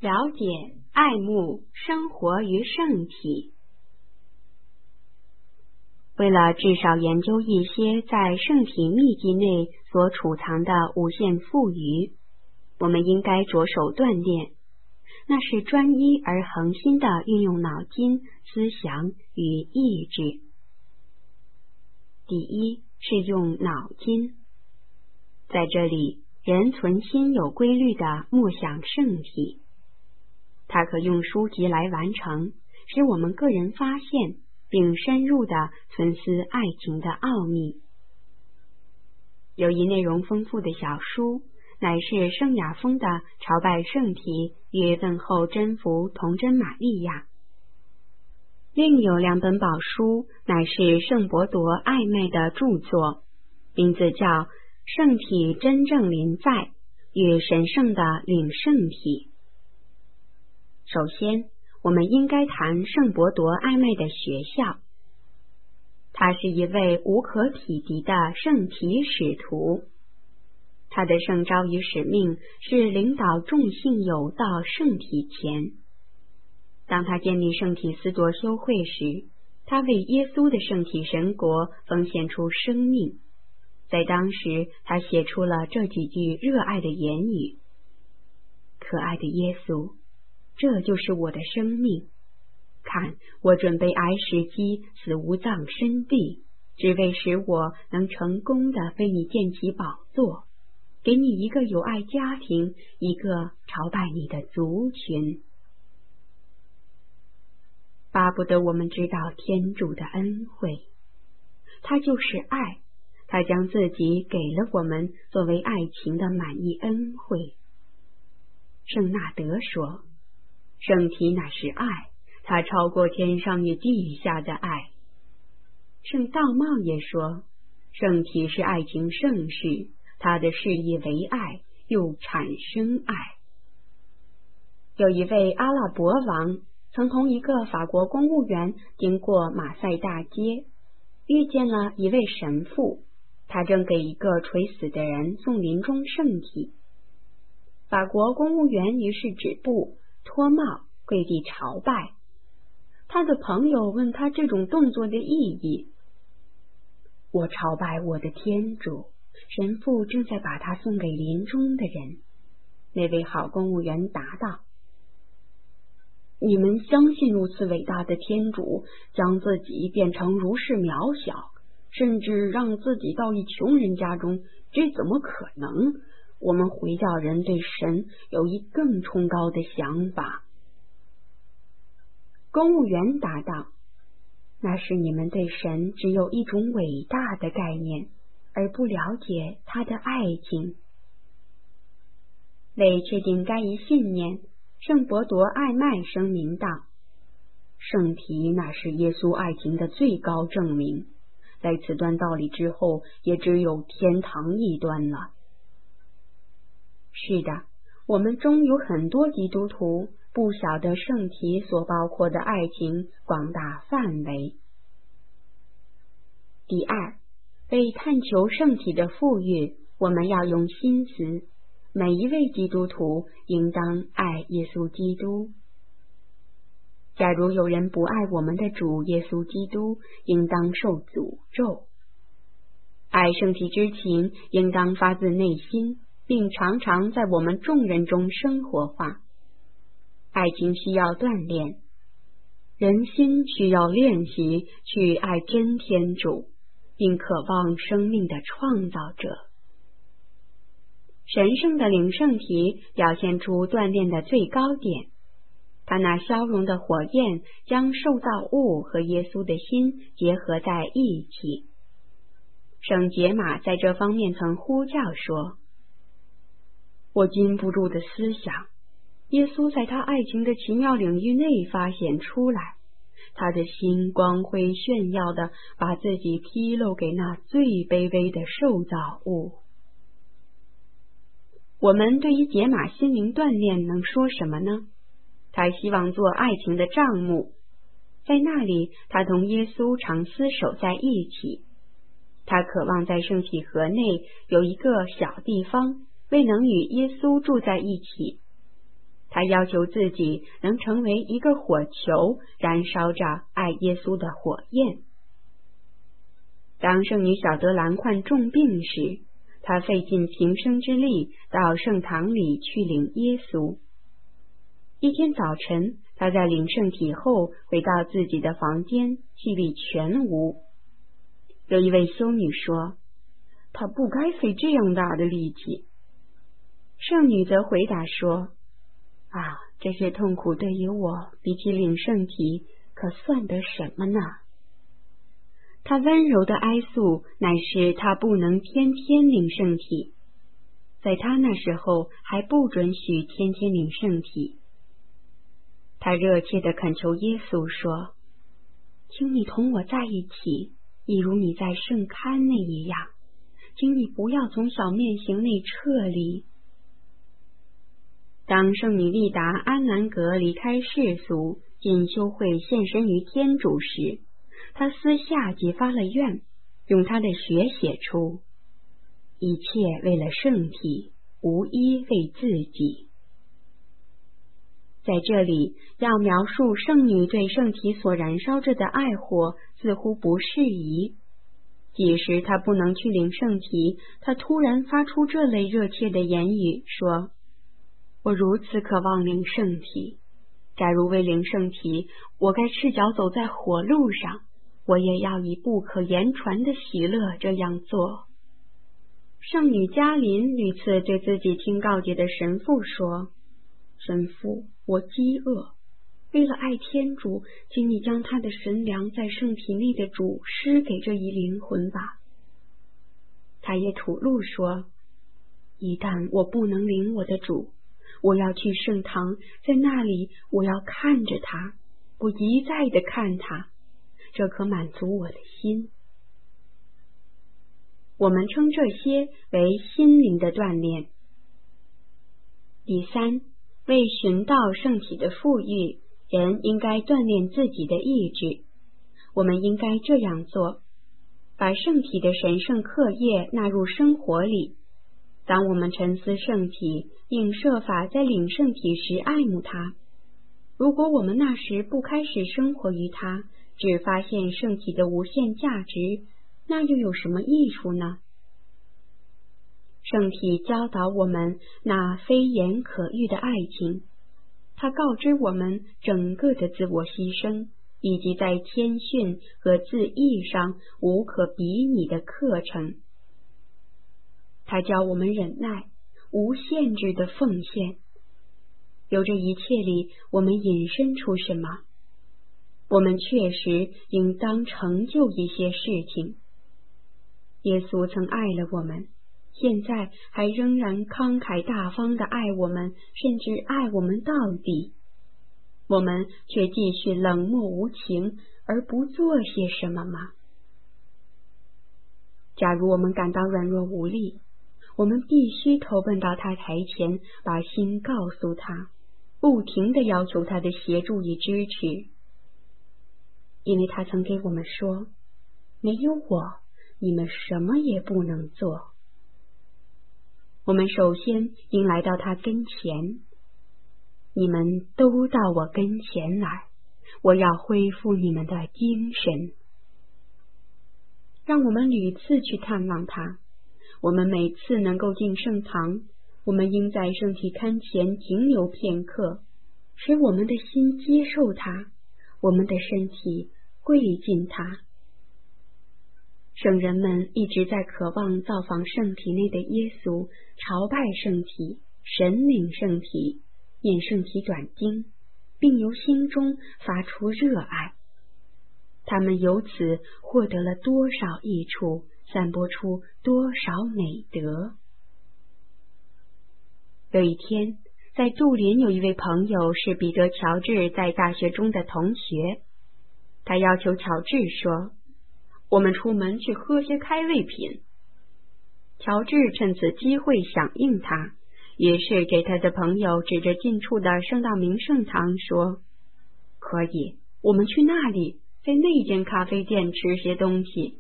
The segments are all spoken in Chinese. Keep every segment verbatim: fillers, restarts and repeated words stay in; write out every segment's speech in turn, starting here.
了解、爱慕、生活于圣体。为了至少研究一些在圣体秘籍内所储藏的无限富余，我们应该着手锻炼，那是专一而恒心的运用脑筋、思想与意志。第一是用脑筋，在这里人存心有规律地默想圣体，它可用书籍来完成，使我们个人发现并深入地存思爱情的奥秘。有一内容丰富的小书，乃是圣雅风的朝拜圣体与问候真福童真玛利亚。另有两本宝书，乃是圣伯铎爱麦的著作，名字叫《圣体真正临在》与神圣的领圣体。首先，我们应该谈圣伯铎爱麦的学校。他是一位无可匹敌的圣体使徒，他的圣召与使命是领导众信友到圣体前。当他建立圣体司铎修会时，他为耶稣的圣体神国奉献出生命。在当时，他写出了这几句热爱的言语：可爱的耶稣，这就是我的生命。看，我准备挨石击，死无葬身地，只为使我能成功地为你建起宝座，给你一个有爱家庭，一个朝拜你的族群。巴不得我们知道天主的恩惠，他就是爱，他将自己给了我们作为爱情的满意恩惠。圣纳德说，圣体乃是爱，它超过天上与地下的爱。圣道茂也说，圣体是爱情盛世，它的事业为爱，又产生爱。有一位阿拉伯王曾同一个法国公务员经过马赛大街，遇见了一位神父，他正给一个垂死的人送临终圣体。法国公务员于是止步、脱帽、跪地朝拜。他的朋友问他这种动作的意义。我朝拜我的天主，神父正在把他送给临终的人。那位好公务员答道，你们相信如此伟大的天主，将自己变成如是渺小，甚至让自己到一穷人家中，这怎么可能？我们回教人对神有一更崇高的想法。公务员答道，那是你们对神只有一种伟大的概念，而不了解他的爱情。为确定该一信念，圣伯铎爱麦声明道，圣体乃是耶稣爱情的最高证明，在此段道理之后，也只有天堂一端了。是的，我们中有很多基督徒不晓得圣体所包括的爱情广大范围。第二，为探求圣体的富裕，我们要用心思。每一位基督徒应当爱耶稣基督。假如有人不爱我们的主耶稣基督，应当受诅咒。爱圣体之情应当发自内心，并常常在我们众人中生活化。爱情需要锻炼，人心需要练习去爱真天主，并渴望生命的创造者。神圣的领圣体表现出锻炼的最高点，他那消融的火焰将受造物和耶稣的心结合在一起。圣杰玛在这方面曾呼叫说，我禁不住的思想，耶稣在他爱情的奇妙领域内发显出来，他的心光辉炫耀地把自己披露给那最卑微的受造物。我们对于解码心灵锻炼能说什么呢？他希望做爱情的帐幕，在那里他同耶稣常厮守在一起。他渴望在圣体河内有一个小地方，未能与耶稣住在一起。 他要求自己能成为一个火球，燃烧着爱耶稣的火焰。当圣女小德兰患重病时，他费尽平生之力到圣堂里去领耶稣。一天早晨，他在领圣体后回到自己的房间，气力全无。有一位修女说，他不该费这样大的力气。圣女则回答说，啊，这些痛苦对于我比起领圣体可算得什么呢？他温柔的哀诉乃是他不能天天领圣体，在他那时候还不准许天天领圣体。他热切地恳求耶稣说，请你同我在一起，一如你在圣龛内一样，请你不要从小面刑内撤离。当圣女丽达·安南格离开世俗，进修会献身于天主时，他私下结发了愿，用他的血写出，一切为了圣体，无一为自己。在这里要描述圣女对圣体所燃烧着的爱火似乎不适宜。即使她不能去领圣体，她突然发出这类热切的言语，说，我如此渴望领圣体，假如为领圣体，我该赤脚走在火路上，我也要以不可言传的喜乐这样做。圣女加林屡次对自己听告诫的神父说，神父，我饥饿，为了爱天主，请你将他的神粮在圣体内的主施给这一灵魂吧。他也吐露说，一旦我不能领我的主，我要去圣堂，在那里我要看着他，我一再的看他，这可满足我的心。我们称这些为心灵的锻炼。第三，为寻到圣体的富裕，人应该锻炼自己的意志。我们应该这样做，把圣体的神圣课业纳入生活里。当我们沉思圣体，并设法在领圣体时爱慕它，如果我们那时不开始生活于它，只发现圣体的无限价值，那又有什么益处呢？圣体教导我们那非言可喻的爱情，它告知我们整个的自我牺牲，以及在谦逊和自义上无可比拟的课程。它教我们忍耐，无限制的奉献。由这一切里，我们引申出什么？我们确实应当成就一些事情。耶稣曾爱了我们，现在还仍然慷慨大方地爱我们，甚至爱我们到底。我们却继续冷漠无情，而不做些什么吗？假如我们感到软弱无力，我们必须投奔到他台前，把心告诉他，不停地要求他的协助与支持。因为他曾给我们说，没有我，你们什么也不能做。我们首先应来到他跟前，你们都到我跟前来，我要恢复你们的精神。让我们屡次去探望他，我们每次能够进圣堂，我们应在圣体龛前停留片刻，使我们的心接受他，我们的身体跪敬他。圣人们一直在渴望造访圣体内的耶稣，朝拜圣体，神领圣体，念圣体短经，并由心中发出热爱。他们由此获得了多少益处，散播出多少美德。有一天，在杜林有一位朋友是彼得·乔治在大学中的同学，他要求乔治说，我们出门去喝些开胃品。乔治趁此机会响应他，于是给他的朋友指着近处的圣道明圣堂说，可以，我们去那里，在那间咖啡店吃些东西。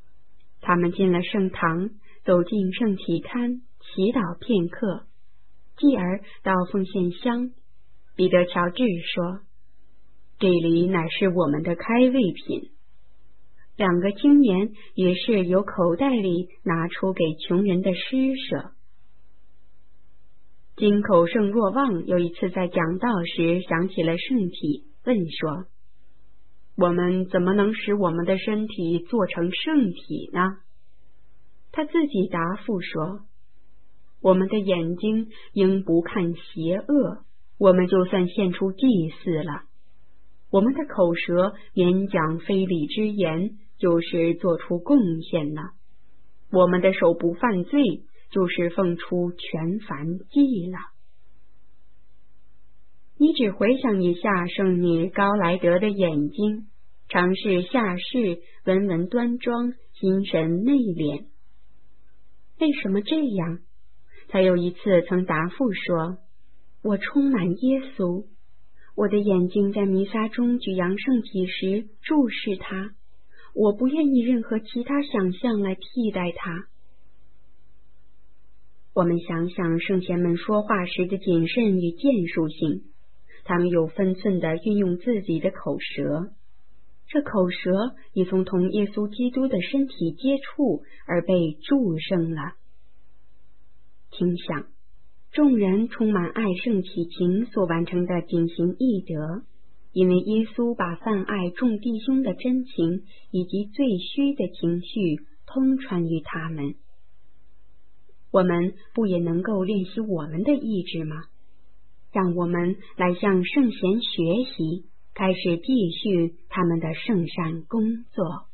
他们进了圣堂，走进圣体龛，祈祷片刻。 继而到奉献箱。彼得乔治说：这里乃是我们的开胃品。两个青年也是由口袋里拿出给穷人的施舍。金口圣若望有一次在讲道时想起了圣体，问说：我们怎么能使我们的身体做成圣体呢？他自己答复说：我们的眼睛应不看邪恶，我们就算献出祭祀了；我们的口舌免讲非礼之言，就是做出贡献了；我们的手不犯罪，就是奉出全燔祭了。你只回想一下圣女高莱德的眼睛，常是下士，文文端庄，心神内敛。为什么这样？他有一次曾答复说：我充满耶稣，我的眼睛在弥撒中举扬圣体时注视他，我不愿意任何其他想象来替代他。我们想想圣贤们说话时的谨慎与建树性，他们有分寸地运用自己的口舌，这口舌已从同耶稣基督的身体接触而被祝圣了。听想，众人充满爱圣体情所完成的谨行义德，因为耶稣把泛爱众弟兄的真情以及最虚的情绪通传于他们。我们不也能够练习我们的意志吗？让我们来向圣贤学习，开始继续他们的圣善工作。